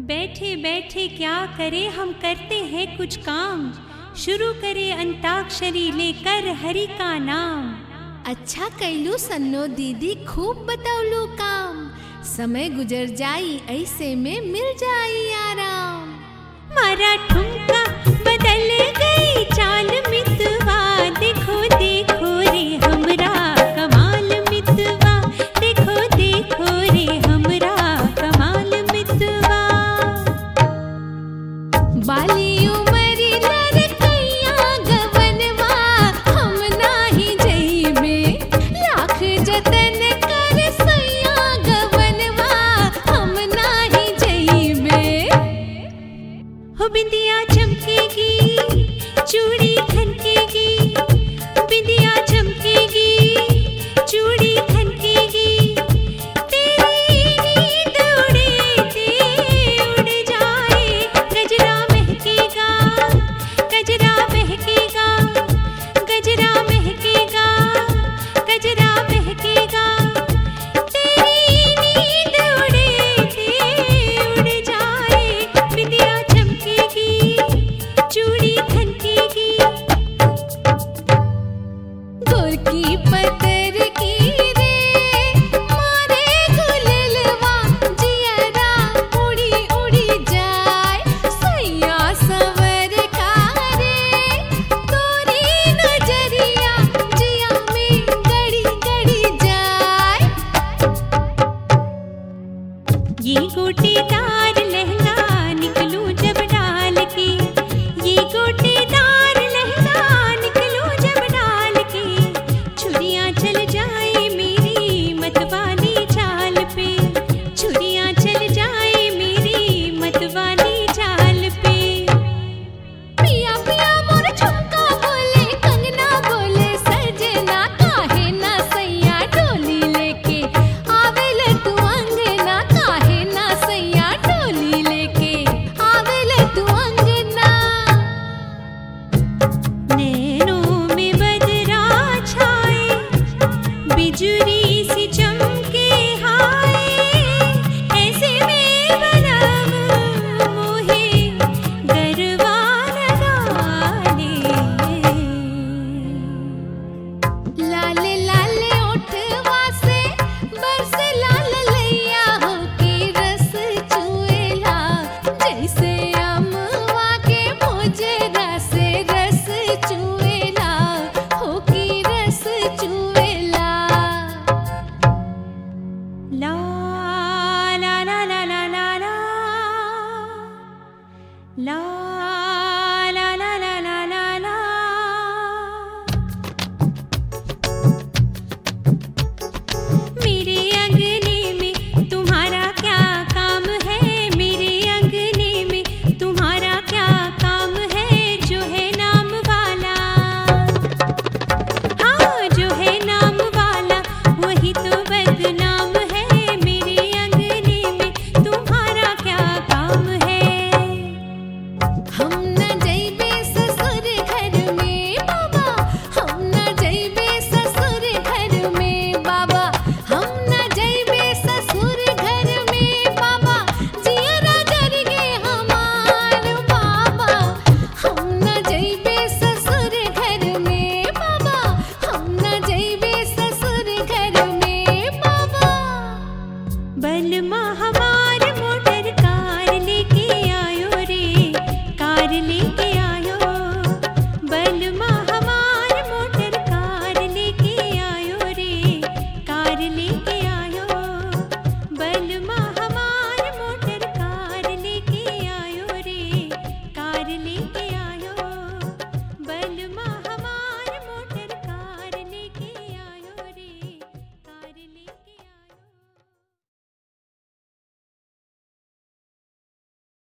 बैठे बैठे क्या करे, हम करते हैं कुछ काम। शुरू करे अंताक्षरी लेकर हरि का नाम। अच्छा कैलू सन्नो दीदी, खूब बतौलू काम। समय गुजर जाई ऐसे में मिल जाई आराम। मारा ठुमका बदल गई चाल मितवा, देखो देखो रे हमरा कमाल मितवा, देखो देखो रे हमरा कमाल मितवा। बाली उमरी लड़कैया गवनवा, हम नाही जइबे लाख जतन कर सैया गवनवा, हम नाही जइबे। हो बिंदिया चमकेगी चूड़ी खनकेगी, बिंदिया चमकेगी चूड़ी खनकेगी, तेरी नींद उड़े उड़ जाए। गजरा महकेगा गजरा महकेगा, गजरा महकेगा गजरा महकेगा, तेरी नींद उड़ जाए। बिंदिया चमकेगी चूड़ी खनकेगी। गोरकी पतर की रे मारे गुललवा, जियरा उड़ी उड़ी जाए। सैया सवर का रे तोरी नजरिया, जिया में गड़ी गड़ी जाए। ये गोटेदार